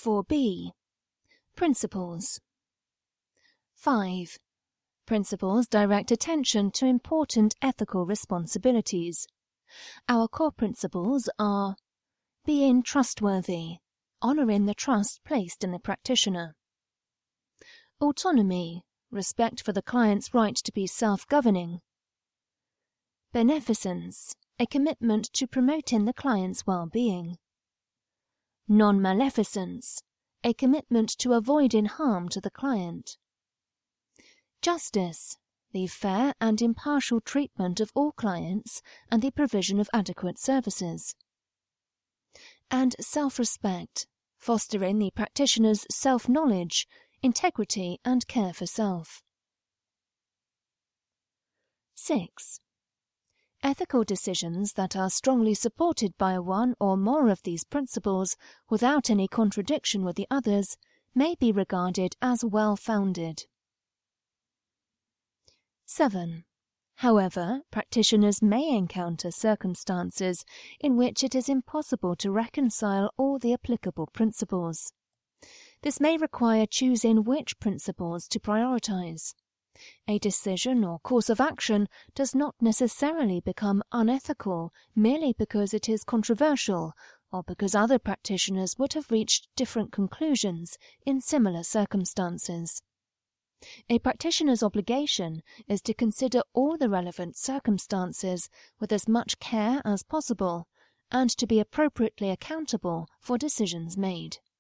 4b. Principles. 5. Principles direct attention to important ethical responsibilities. Our core principles are being trustworthy, honouring the trust placed in the practitioner. Autonomy, respect for the client's right to be self-governing. Beneficence, a commitment to promoting the client's well-being. Non-maleficence, a commitment to avoiding harm to the client. Justice, the fair and impartial treatment of all clients and the provision of adequate services. And self-respect, fostering the practitioner's self-knowledge, integrity and care for self. 6. Ethical decisions that are strongly supported by one or more of these principles without any contradiction with the others may be regarded as well-founded. 7. However, practitioners may encounter circumstances in which it is impossible to reconcile all the applicable principles. This may require choosing which principles to prioritize. A decision or course of action does not necessarily become unethical merely because it is controversial or because other practitioners would have reached different conclusions in similar circumstances. A practitioner's obligation is to consider all the relevant circumstances with as much care as possible and to be appropriately accountable for decisions made.